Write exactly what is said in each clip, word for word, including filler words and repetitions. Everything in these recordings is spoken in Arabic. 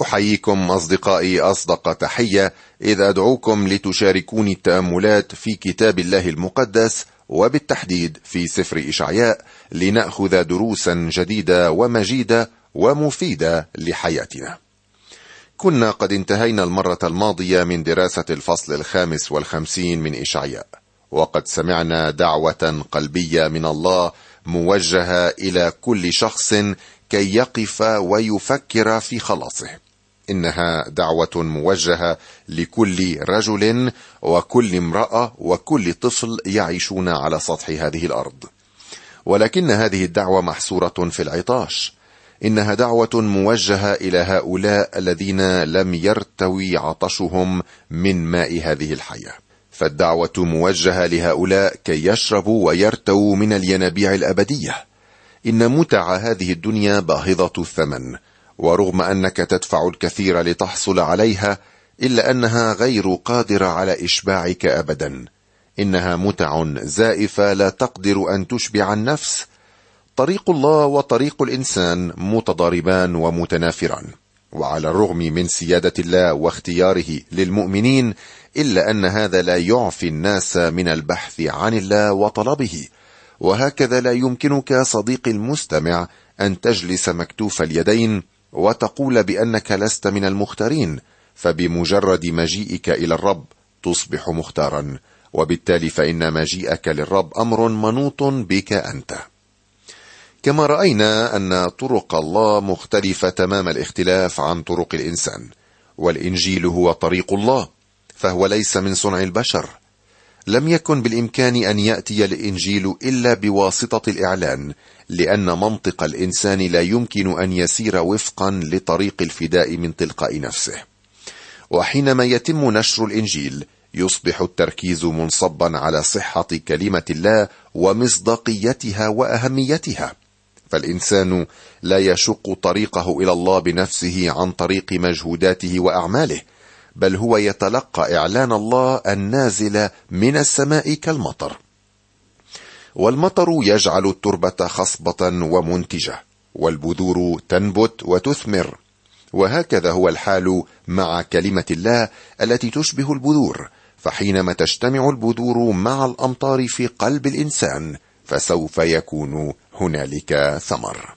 أحييكم أصدقائي أصدق تحية إذ أدعوكم لتشاركوني التأملات في كتاب الله المقدس، وبالتحديد في سفر إشعياء، لنأخذ دروسا جديدة ومجيدة ومفيدة لحياتنا. كنا قد انتهينا المرة الماضية من دراسة الفصل الخامس والخمسين من إشعياء، وقد سمعنا دعوة قلبية من الله موجهة إلى كل شخص كي يقف ويفكر في خلاصه. إنها دعوة موجهة لكل رجل وكل امرأة وكل طفل يعيشون على سطح هذه الأرض، ولكن هذه الدعوة محصورة في العطاش. إنها دعوة موجهة إلى هؤلاء الذين لم يرتوي عطشهم من ماء هذه الحياة، فالدعوة موجهة لهؤلاء كي يشربوا ويرتووا من الينابيع الأبدية. إن متع هذه الدنيا باهظة الثمن، ورغم أنك تدفع الكثير لتحصل عليها إلا أنها غير قادرة على إشباعك أبدا. إنها متع زائفة لا تقدر أن تشبع النفس. طريق الله وطريق الإنسان متضاربان ومتنافران، وعلى الرغم من سيادة الله واختياره للمؤمنين إلا أن هذا لا يعفي الناس من البحث عن الله وطلبه. وهكذا لا يمكنك صديقي المستمع أن تجلس مكتوف اليدين وتقول بأنك لست من المختارين، فبمجرد مجيئك إلى الرب تصبح مختارا، وبالتالي فإن مجيئك للرب أمر منوط بك أنت. كما رأينا أن طرق الله مختلفة تمام الاختلاف عن طرق الإنسان، والإنجيل هو طريق الله، فهو ليس من صنع البشر. لم يكن بالإمكان أن يأتي الإنجيل إلا بواسطة الإعلان، لأن منطق الإنسان لا يمكن أن يسير وفقا لطريق الفداء من تلقاء نفسه. وحينما يتم نشر الإنجيل يصبح التركيز منصبا على صحة كلمة الله ومصداقيتها وأهميتها، فالإنسان لا يشق طريقه إلى الله بنفسه عن طريق مجهوداته وأعماله، بل هو يتلقى إعلان الله النازل من السماء كالمطر. والمطر يجعل التربة خصبة ومنتجة، والبذور تنبت وتثمر. وهكذا هو الحال مع كلمة الله التي تشبه البذور، فحينما تجتمع البذور مع الأمطار في قلب الإنسان فسوف يكون هنالك ثمر.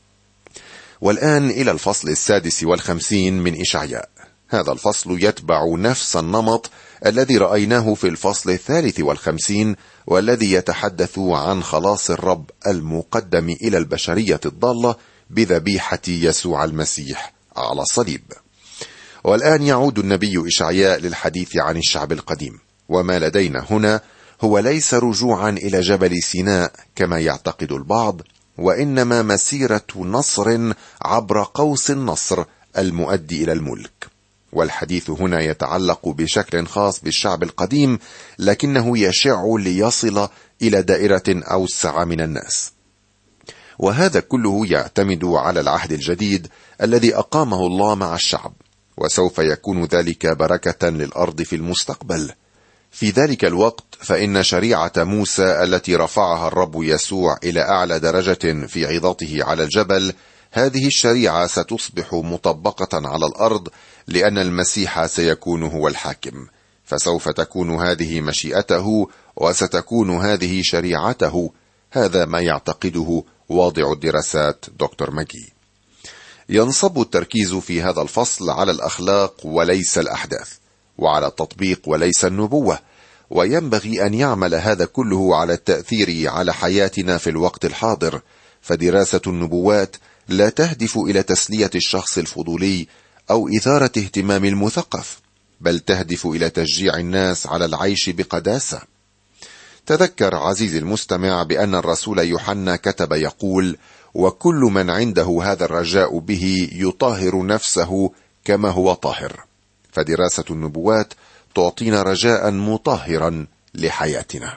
والآن إلى الفصل السادس والخمسين من إشعياء. هذا الفصل يتبع نفس النمط الذي رأيناه في الفصل الثالث والخمسين، والذي يتحدث عن خلاص الرب المقدم إلى البشرية الضالة بذبيحة يسوع المسيح على الصليب. والآن يعود النبي إشعياء للحديث عن الشعب القديم، وما لدينا هنا هو ليس رجوعا إلى جبل سيناء كما يعتقد البعض، وإنما مسيرة نصر عبر قوس النصر المؤدي إلى الملك. والحديث هنا يتعلق بشكل خاص بالشعب القديم، لكنه يشع ليصل إلى دائرة أوسع من الناس. وهذا كله يعتمد على العهد الجديد الذي أقامه الله مع الشعب، وسوف يكون ذلك بركة للأرض في المستقبل. في ذلك الوقت فإن شريعة موسى التي رفعها الرب يسوع إلى أعلى درجة في عظته على الجبل، هذه الشريعة ستصبح مطبقة على الأرض، لأن المسيح سيكون هو الحاكم، فسوف تكون هذه مشيئته وستكون هذه شريعته. هذا ما يعتقده واضع الدراسات دكتور ماجي. ينصب التركيز في هذا الفصل على الأخلاق وليس الأحداث، وعلى التطبيق وليس النبوة، وينبغي أن يعمل هذا كله على التأثير على حياتنا في الوقت الحاضر. فدراسة النبوات لا تهدف إلى تسلية الشخص الفضولي أو إثارة اهتمام المثقف، بل تهدف إلى تشجيع الناس على العيش بقداسة. تذكر عزيزي المستمع بأن الرسول يوحنا كتب يقول: وكل من عنده هذا الرجاء به يطهر نفسه كما هو طاهر. فدراسة النبوات تعطينا رجاء مطهرا لحياتنا.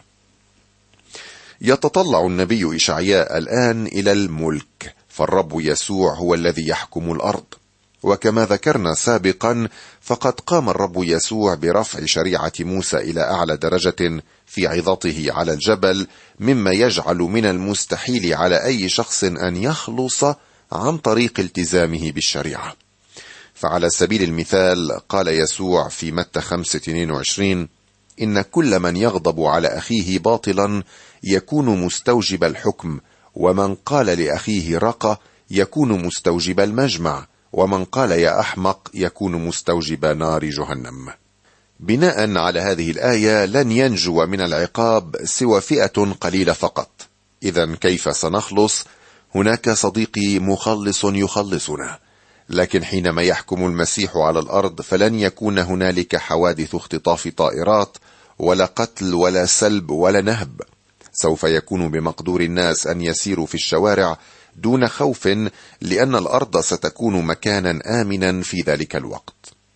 يتطلع النبي إشعياء الآن إلى الملك، فالرب يسوع هو الذي يحكم الأرض. وكما ذكرنا سابقا فقد قام الرب يسوع برفع شريعة موسى إلى أعلى درجة في عظته على الجبل، مما يجعل من المستحيل على أي شخص أن يخلص عن طريق التزامه بالشريعة. فعلى سبيل المثال قال يسوع في متى خمسة اثنين وعشرين: إن كل من يغضب على أخيه باطلا يكون مستوجب الحكم، ومن قال لأخيه رقة يكون مستوجب المجمع، ومن قال يا أحمق يكون مستوجب نار جهنم. بناء على هذه الآية لن ينجو من العقاب سوى فئة قليلة فقط. إذن كيف سنخلص؟ هناك صديقي مخلص يخلصنا، لكن حينما يحكم المسيح على الأرض فلن يكون هنالك حوادث اختطاف طائرات ولا قتل ولا سلب ولا نهب. سوف يكون بمقدور الناس أن يسيروا في الشوارع دون خوف، لأن الأرض ستكون مكانا آمنا في ذلك الوقت.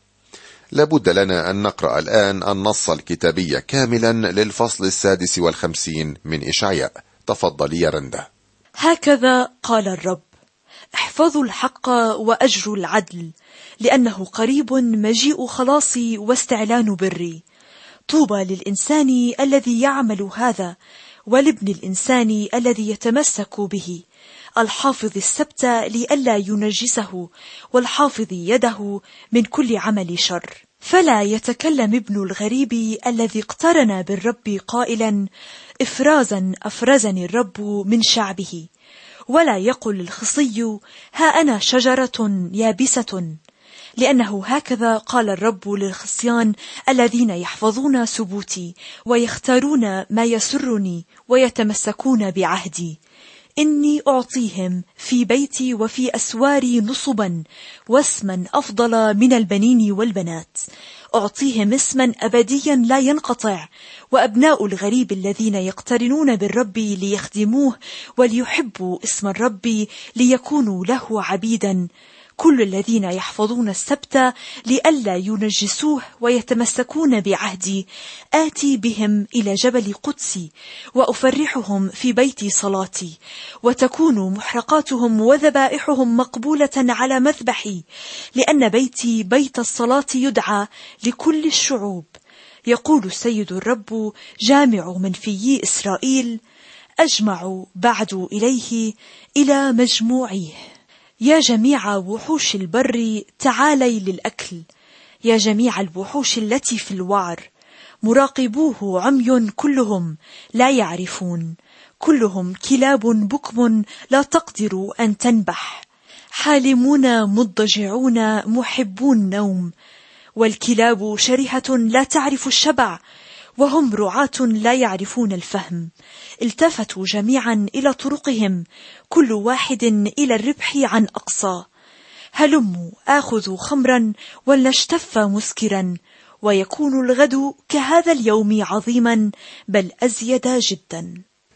لابد لنا أن نقرأ الآن النص الكتابي كاملا للفصل السادس والخمسين من إشعياء. تفضلي يا رندا. هكذا قال الرب: احفظوا الحق وأجروا العدل، لأنه قريب مجيء خلاصي واستعلان بري. طوبى للإنسان الذي يعمل هذا، ولابن الإنسان الذي يتمسك به، الحافظ السبت لئلا ينجسه، والحافظ يده من كل عمل شر. فلا يتكلم ابن الغريب الذي اقترن بالرب قائلا: إفرازا أفرزني الرب من شعبه، ولا يقل الخصي: ها أنا شجرة يابسة. لأنه هكذا قال الرب للخصيان الذين يحفظون سبوتي ويختارون ما يسرني ويتمسكون بعهدي: إني أعطيهم في بيتي وفي أسواري نصبا، واسما أفضل من البنين والبنات. أعطيهم اسما أبديا لا ينقطع، وأبناء الغريب الذين يقترنون بالرب ليخدموه وليحبوا اسم الرب ليكونوا له عبيدا. كل الذين يحفظون السبت لئلا ينجسوه ويتمسكون بعهدي، آتي بهم إلى جبل قدسي وأفرحهم في بيت صلاتي، وتكون محرقاتهم وذبائحهم مقبولة على مذبحي، لأن بيتي بيت الصلاة يدعى لكل الشعوب. يقول السيد الرب جامع منفيي إسرائيل: أجمع بعد إليه إلى مجموعيه. يا جميع وحوش البر تعالي للأكل، يا جميع الوحوش التي في الوعر. مراقبوه عمي كلهم لا يعرفون، كلهم كلاب بكم لا تقدر أن تنبح. حالمون مضجعون محبون نوم، والكلاب شرهة لا تعرف الشبع، وهم رعاة لا يعرفون الفهم. التفتوا جميعا إلى طرقهم، كل واحد إلى الربح عن أقصى. هلموا آخذوا خمرا ولنشتف مسكرا، ويكون الغد كهذا اليوم عظيما، بل أزيد جدا.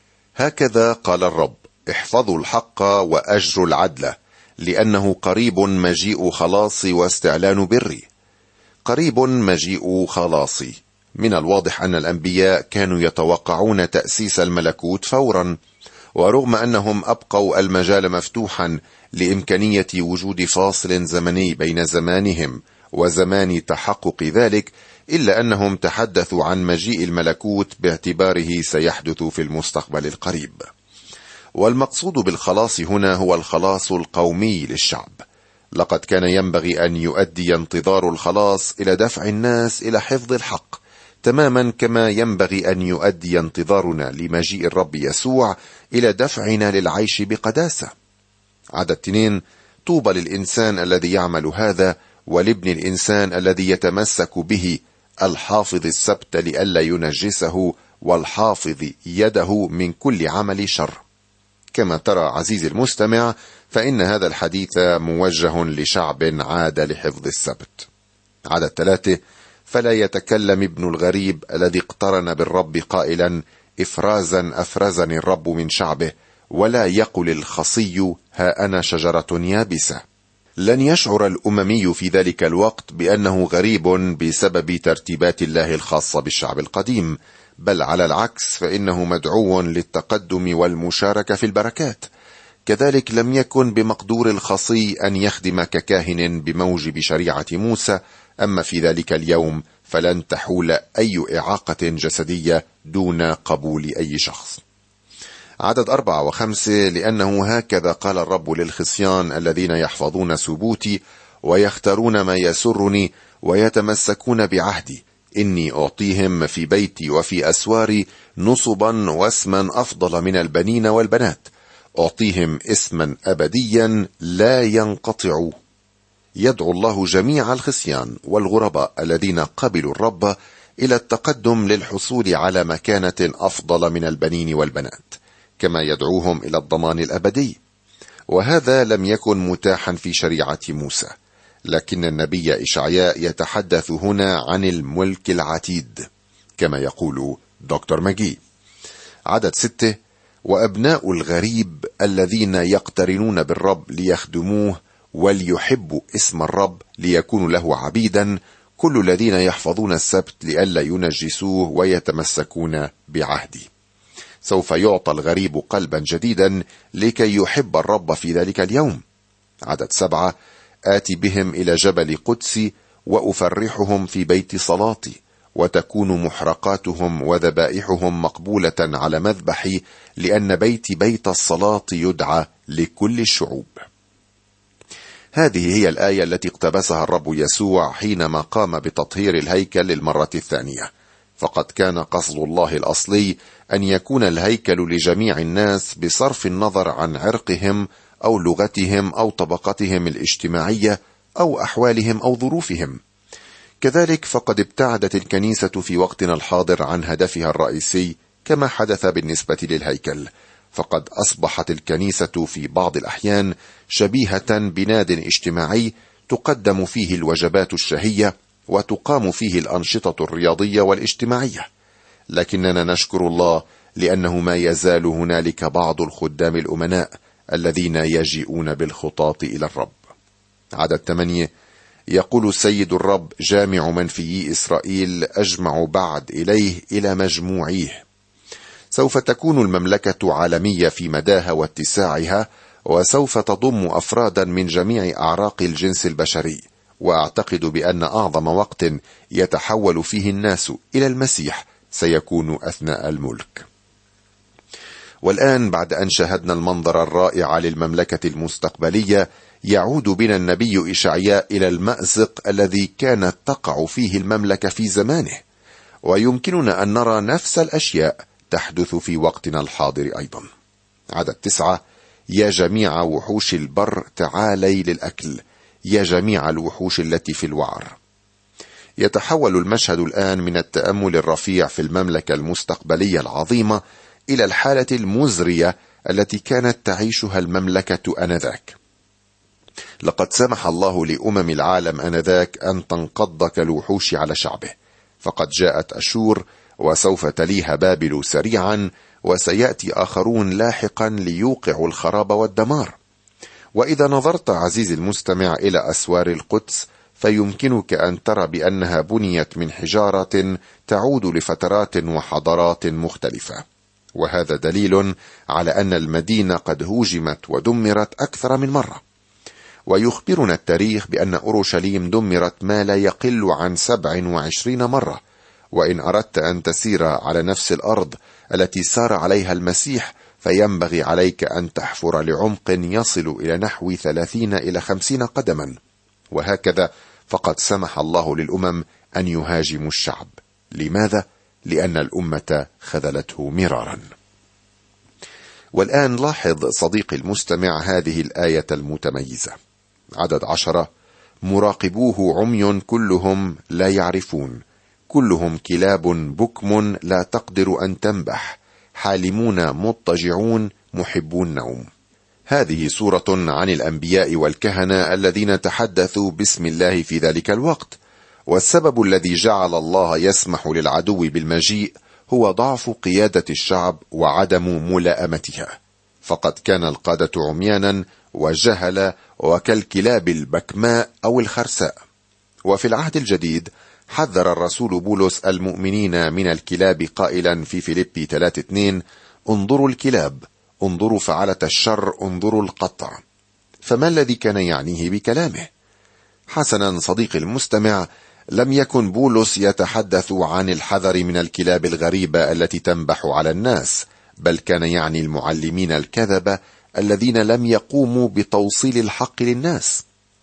هكذا قال الرب: احفظوا الحق وأجروا العدل، لأنه قريب مجيء خلاصي واستعلان بري. قريب مجيء خلاصي. من الواضح أن الأنبياء كانوا يتوقعون تأسيس الملكوت فورا، ورغم أنهم أبقوا المجال مفتوحا لإمكانية وجود فاصل زمني بين زمانهم وزمان تحقق ذلك، إلا أنهم تحدثوا عن مجيء الملكوت باعتباره سيحدث في المستقبل القريب. والمقصود بالخلاص هنا هو الخلاص القومي للشعب. لقد كان ينبغي أن يؤدي انتظار الخلاص إلى دفع الناس إلى حفظ الحق، تماما كما ينبغي أن يؤدي انتظارنا لمجيء الرب يسوع إلى دفعنا للعيش بقداسة. عدد اثنين: طوبى للإنسان الذي يعمل هذا، ولابن الإنسان الذي يتمسك به، الحافظ السبت لئلا ينجسه، والحافظ يده من كل عمل شر. كما ترى عزيزي المستمع، فإن هذا الحديث موجه لشعب عاد لحفظ السبت. عدد ثلاثة: فلا يتكلم ابن الغريب الذي اقترن بالرب قائلا: إفرازا أفرزني الرب من شعبه، ولا يقل الخصي: ها أنا شجرة يابسة. لن يشعر الأممي في ذلك الوقت بأنه غريب بسبب ترتيبات الله الخاصة بالشعب القديم، بل على العكس فإنه مدعو للتقدم والمشاركة في البركات. كذلك لم يكن بمقدور الخصي أن يخدم ككاهن بموجب شريعة موسى، أما في ذلك اليوم فلن تحول أي إعاقة جسدية دون قبول أي شخص. عدد أربعة وخمسة: لأنه هكذا قال الرب للخصيان الذين يحفظون سبوتي، ويختارون ما يسرني ويتمسكون بعهدي، إني أعطيهم في بيتي وفي أسواري نصبا واسما أفضل من البنين والبنات، أعطيهم اسما أبديا لا ينقطع. يدعو الله جميع الخصيان والغرباء الذين قبلوا الرب إلى التقدم للحصول على مكانة أفضل من البنين والبنات، كما يدعوهم إلى الضمان الأبدي. وهذا لم يكن متاحا في شريعة موسى، لكن النبي إشعياء يتحدث هنا عن الملك العتيد، كما يقول دكتور ماجي. عدد ستة: وأبناء الغريب الذين يقترنون بالرب ليخدموه وليحبوا اسم الرب ليكونوا له عبيدا، كل الذين يحفظون السبت لئلا ينجسوه ويتمسكون بعهدي. سوف يعطى الغريب قلبا جديدا لكي يحب الرب في ذلك اليوم. عدد سبعة: آتي بهم إلى جبل قدسي وأفرحهم في بيت صلاتي، وتكون محرقاتهم وذبائحهم مقبولة على مذبحي، لأن بيتي بيت الصلاة يدعى لكل الشعوب. هذه هي الآية التي اقتبسها الرب يسوع حينما قام بتطهير الهيكل للمرة الثانية، فقد كان قصد الله الأصلي أن يكون الهيكل لجميع الناس بصرف النظر عن عرقهم أو لغتهم أو طبقتهم الاجتماعية أو أحوالهم أو ظروفهم. كذلك فقد ابتعدت الكنيسة في وقتنا الحاضر عن هدفها الرئيسي كما حدث بالنسبة للهيكل، فقد أصبحت الكنيسة في بعض الأحيان شبيهة بناد اجتماعي تقدم فيه الوجبات الشهية وتقام فيه الأنشطة الرياضية والاجتماعية. لكننا نشكر الله لأنه ما يزال هنالك بعض الخدام الأمناء الذين يجيئون بالخطاة إلى الرب. عدد ثمانية: يقول السيد الرب جامع منفيي إسرائيل أجمع بعد إليه إلى مجموعيه. سوف تكون المملكة عالمية في مداها واتساعها، وسوف تضم أفرادا من جميع أعراق الجنس البشري، وأعتقد بأن أعظم وقت يتحول فيه الناس إلى المسيح سيكون أثناء الملك. والآن بعد أن شاهدنا المنظر الرائع للمملكة المستقبلية، يعود بنا النبي إشعياء إلى المأزق الذي كانت تقع فيه المملكة في زمانه، ويمكننا أن نرى نفس الأشياء تحدث في وقتنا الحاضر أيضا. عدد تسعة: يا جميع وحوش البر تعالي للأكل، يا جميع الوحوش التي في الوعر. يتحول المشهد الآن من التأمل الرفيع في المملكة المستقبلية العظيمة إلى الحالة المزرية التي كانت تعيشها المملكة آنذاك. لقد سمح الله لأمم العالم آنذاك أن تنقض كالوحوش على شعبه، فقد جاءت أشور وسوف تليها بابل سريعا، وسيأتي آخرون لاحقا ليوقعوا الخراب والدمار. وإذا نظرت عزيزي المستمع إلى أسوار القدس، فيمكنك أن ترى بأنها بنيت من حجارة تعود لفترات وحضارات مختلفة، وهذا دليل على أن المدينة قد هوجمت ودمرت أكثر من مرة. ويخبرنا التاريخ بأن أورشليم دمرت ما لا يقل عن سبع وعشرين مرة. وإن أردت أن تسير على نفس الأرض التي سار عليها المسيح، فينبغي عليك أن تحفر لعمق يصل إلى نحو ثلاثين إلى خمسين قدما. وهكذا فقد سمح الله للأمم أن يهاجموا الشعب. لماذا؟ لأن الأمة خذلته مرارا. والآن لاحظ صديقي المستمع هذه الآية المتميزة. عدد عشرة: مراقبوه عمي كلهم لا يعرفون، كلهم كلاب بكم لا تقدر أن تنبح، حالمون مضطجعون محبون النوم. هذه صورة عن الأنبياء والكهنة الذين تحدثوا باسم الله في ذلك الوقت. والسبب الذي جعل الله يسمح للعدو بالمجيء هو ضعف قيادة الشعب وعدم ملائمتها، فقد كان القادة عميانا وجهل وكالكلاب البكماء أو الخرساء. وفي العهد الجديد حذر الرسول بولس المؤمنين من الكلاب قائلا في فيليبي ثلاثة اثنين: انظروا الكلاب، انظروا فعلة الشر، انظروا القطع. فما الذي كان يعنيه بكلامه؟ حسنا صديقي المستمع، لم يكن بولس يتحدث عن الحذر من الكلاب الغريبة التي تنبح على الناس، بل كان يعني المعلمين الكذبة الذين لم يقوموا بتوصيل الحق للناس.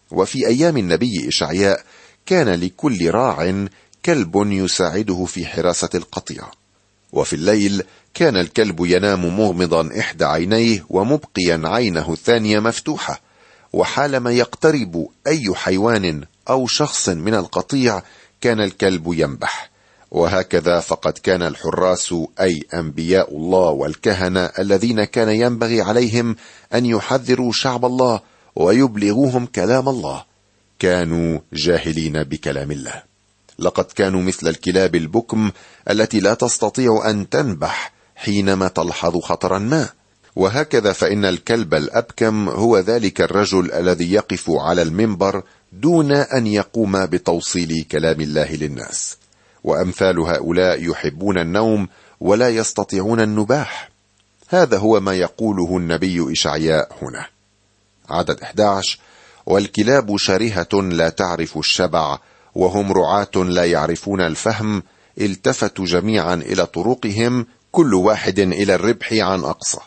وفي أيام النبي إشعياء كان لكل راع كلب يساعده في حراسة القطيع، وفي الليل كان الكلب ينام مغمضا إحدى عينيه ومبقيا عينه الثانية مفتوحة، وحالما يقترب أي حيوان أو شخص من القطيع كان الكلب ينبح. وهكذا فقد كان الحراس أي أنبياء الله والكهنة الذين كان ينبغي عليهم أن يحذروا شعب الله ويبلغوهم كلام الله كانوا جاهلين بكلام الله. لقد كانوا مثل الكلاب البكم التي لا تستطيع أن تنبح حينما تلحظ خطرا ما. وهكذا فإن الكلب الأبكم هو ذلك الرجل الذي يقف على المنبر دون أن يقوم بتوصيل كلام الله للناس. وأمثال هؤلاء يحبون النوم ولا يستطيعون النباح. هذا هو ما يقوله النبي إشعياء هنا. عدد أحد عشر: والكلاب شرهة لا تعرف الشبع، وهم رعاة لا يعرفون الفهم، التفتوا جميعا إلى طرقهم، كل واحد إلى الربح عن أقصى.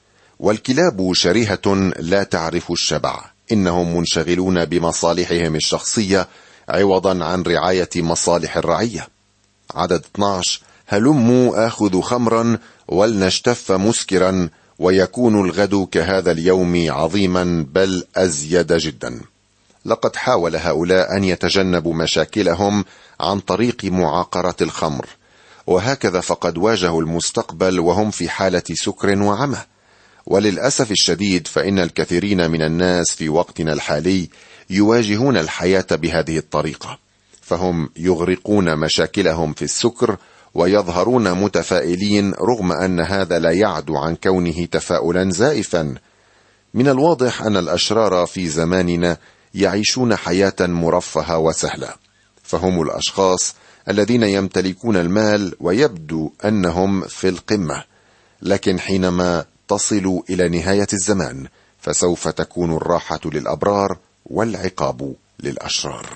والكلاب شرهة لا تعرف الشبع، إنهم منشغلون بمصالحهم الشخصية عوضا عن رعاية مصالح الرعية. عدد اثني عشر: هلموا آخذ خمرا ولنشتف مسكرا، ويكون الغد كهذا اليوم عظيما بل أزيد جدا. لقد حاول هؤلاء أن يتجنبوا مشاكلهم عن طريق معاقرة الخمر، وهكذا فقد واجهوا المستقبل وهم في حالة سكر وعمى. وللأسف الشديد فإن الكثيرين من الناس في وقتنا الحالي يواجهون الحياة بهذه الطريقة، فهم يغرقون مشاكلهم في السكر ويظهرون متفائلين رغم أن هذا لا يعدو عن كونه تفاؤلا زائفا. من الواضح أن الأشرار في زماننا يعيشون حياة مرفهة وسهلة، فهم الأشخاص الذين يمتلكون المال ويبدو أنهم في القمة، لكن حينما تصلوا إلى نهاية الزمان فسوف تكون الراحة للأبرار والعقاب للأشرار.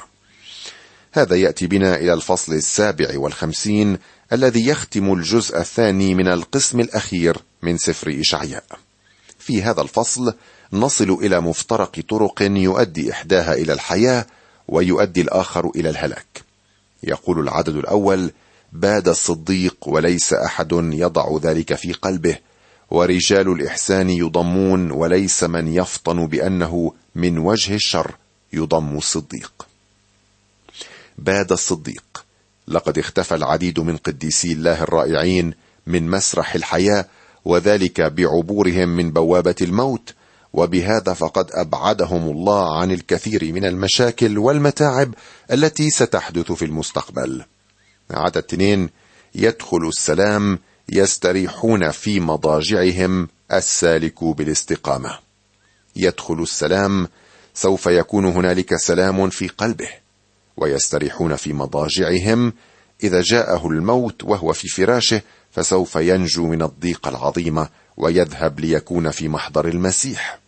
هذا يأتي بنا إلى الفصل السابع والخمسين الذي يختم الجزء الثاني من القسم الأخير من سفر إشعياء. في هذا الفصل نصل إلى مفترق طرق يؤدي إحداها إلى الحياة ويؤدي الآخر إلى الهلاك. يقول العدد الأول: باد الصديق وليس أحد يضع ذلك في قلبه، ورجال الإحسان يضمون وليس من يفطن بأنه من وجه الشر يضم الصديق. باد الصديق، لقد اختفى العديد من قديسي الله الرائعين من مسرح الحياة، وذلك بعبورهم من بوابة الموت، وبهذا فقد أبعدهم الله عن الكثير من المشاكل والمتاعب التي ستحدث في المستقبل. عدد اثنين: يدخل السلام، يستريحون في مضاجعهم، السالك بالاستقامة. يدخل السلام، سوف يكون هنالك سلام في قلبه، ويستريحون في مضاجعهم. إذا جاءه الموت وهو في فراشه فسوف ينجو من الضيقة العظيمة ويذهب ليكون في محضر المسيح.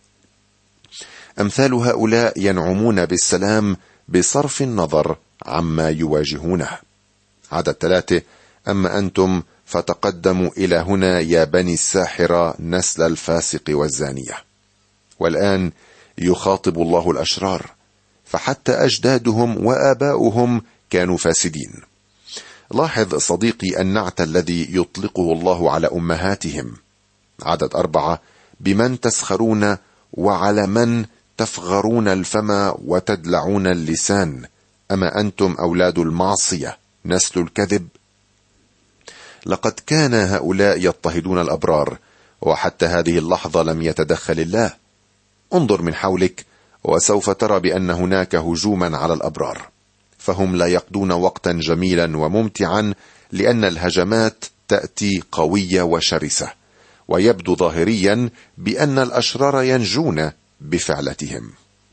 أمثال هؤلاء ينعمون بالسلام بصرف النظر عما يواجهونه. عدد ثلاثة: أما أنتم فتقدموا إلى هنا يا بني الساحرة نسل الفاسق والزانية. والآن يخاطب الله الأشرار، فحتى أجدادهم وآباؤهم كانوا فاسدين. لاحظ صديقي النعت الذي يطلقه الله على أمهاتهم. عدد أربعة: بمن تسخرون وعلى من تفغرون الفم وتدلعون اللسان، أما أنتم أولاد المعصية نسل الكذب. لقد كان هؤلاء يضطهدون الأبرار، وحتى هذه اللحظة لم يتدخل الله. انظر من حولك وسوف ترى بأن هناك هجوما على الأبرار، فهم لا يقضون وقتا جميلا وممتعا، لأن الهجمات تأتي قوية وشرسة، ويبدو ظاهريا بأن الأشرار ينجون بفعلتهم.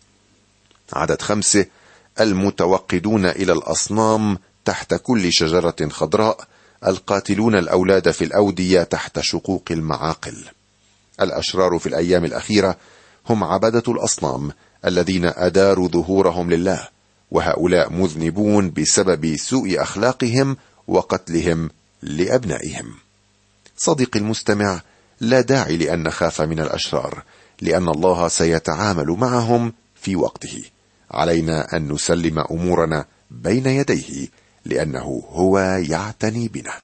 عدد خمسة: المتوقدون إلى الأصنام تحت كل شجرة خضراء، القاتلون الأولاد في الأودية تحت شقوق المعاقل. الأشرار في الأيام الأخيرة هم عبدة الأصنام الذين أداروا ظهورهم لله، وهؤلاء مذنبون بسبب سوء أخلاقهم وقتلهم لأبنائهم. صديقي المستمع، لا داعي لأن نخاف من الأشرار، لأن الله سيتعامل معهم في وقته. علينا أن نسلم أمورنا بين يديه، لأنه هو يعتني بنا.